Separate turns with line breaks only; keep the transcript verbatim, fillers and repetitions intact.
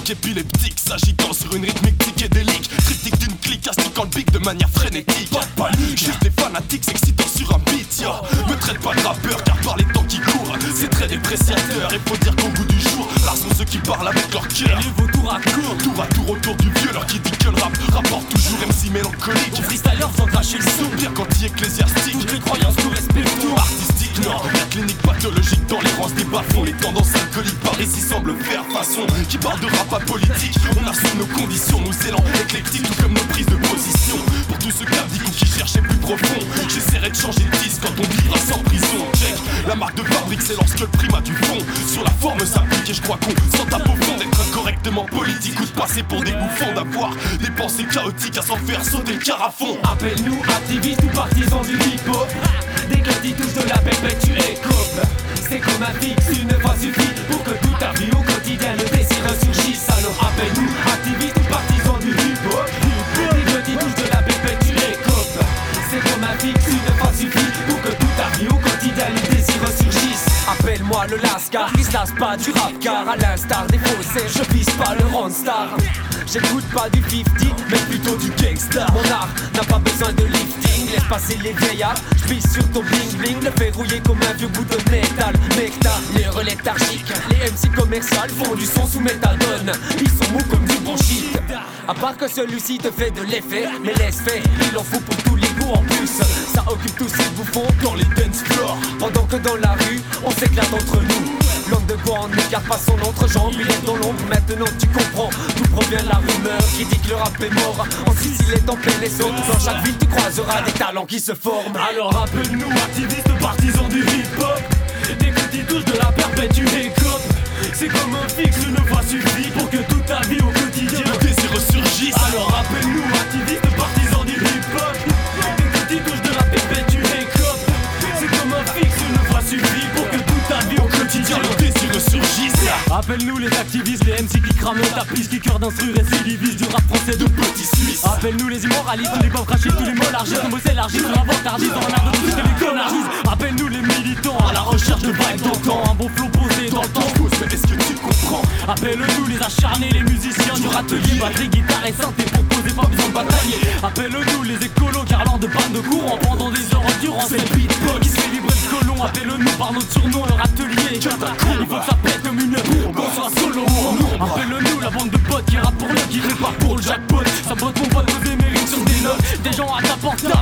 maniaque épileptique, s'agitant sur une rythmique psychédélique. Triptyque d'une clique, astiquant le pic de manière frénétique. Pas de panique, juste des fanatiques s'excitant sur un beat, ya. Me traite pas de rappeur car par les temps qui courent, c'est très dépréciateur. Et faut dire qu'au bout du jour, rares sont ceux qui parlent avec leur cœur.
Et vos tour à court,
tour à tour autour du vieux, leur qui dit que le rap rapporte toujours M C mélancolique.
aux freestylers sans cracher le son,
Bien qu'anti-ecclésiastique,
toutes les croyances nous respectons.
artistique, non, la clinique pathologique dans l'errance des bas-fonds. Les tendances alcooliques par ici semblent faire façon. Qui parle de rap à politique, on assume nos conditions, nos élans éclectiques, tout comme nos prises de position. Pour tous ceux qui ou qui cherchaient plus profond, j'essaierai de changer de disque quand on vivra sans prison. Check, la marque de fabrique c'est lorsque le prime a du fond. Sur la forme s'applique et je crois qu'on s'en tape au fond d'être incorrectement politique ou de passer pour des bouffons, d'avoir des pensées chaotiques à s'en faire sauter le carafon.
Appelle-nous activistes ou partisans du hip-hop. Dès que tu touches de la pépette, tu écopes. C'est comme un fixe, une fois suffit pour que toute ta vie au quotidien le désir ressurgisse. Alors appelle-nous activistes ou partisans du hip-hop. Dès que tu touches de la pépette, tu écopes. C'est comme un fixe, une fois suffit pour que toute ta vie au quotidien le désir ressurgisse. Appelle-moi le lascar, qui se lasse pas du rap car à l'instar des faussaires, je vise pas le rockstar. J'écoute pas du fifty, mais plutôt du gangsta. Mon art n'a pas besoin de lifting, laisse passer les vieillards. J'pisse sur ton bling bling, le fais rouiller comme un vieux bout de métal. Mecta, les relais léthargiques, les M C commerciales font du son sous méthadone. Ils sont mous comme du bon shit. À part que celui-ci te fait de l'effet, mais laisse faire, il en faut pour tous les goûts en plus. Ça occupe tous ces bouffons dans les dance floors, pendant que dans la rue, on s'éclate entre nous. Langue de bois ne garde pas son entrejambe, il est dans l'ombre, maintenant tu comprends. D'où provient la rumeur qui dit que le rap est mort. En Sicile est en plein essor, dans chaque ville tu croiseras des talents qui se forment.
Alors rappelle-nous activistes partisans du hip-hop. Dès que tu touches de la perpète tu écopes. C'est comme un fixe, une fois suffit pour que toute ta vie au quotidien
le désir ressurgisse.
Alors rappelle-nous activistes partisans du hip-hop. Dès que tu touches de la perpète tu écopes. C'est comme un fixe, une fois suffit pour que toute ta vie au quotidien
le désir ressurgisse.
Appelle-nous les activistes, les M C qui crament ta piste, qui cœur d'instru récidivistes du rap français de petits Suisses. Appelle-nous les immoralistes, tous les pauvres crachés, tous les mollargistes, on bosse élargis, sur l'avantardiste, dans l'art de tous les connards. Appelle-nous les militants à la recherche de vibes d'antan, un bon flow posé dans le temps.
Mais est-ce que tu comprends?
Appelle-nous les acharnés, les musiciens du râtelier, batterie, guitare et synthé pour poser, pas besoin de batailler. Appelle-nous les écolos, car lors de panne de courant, pendant des heures endurant, c'est le beatbox qui se fait vibrer le colon. Appelle-nous par notre surnom, le râtelier. Il faut que ça pète comme une qu'on soit solo. Appelle-nous la bande de potes qui rappe pour le, qui répare pour le jackpot. Ça botte mon pote, poser mes rimes sur des notes. Des gens à ta portée,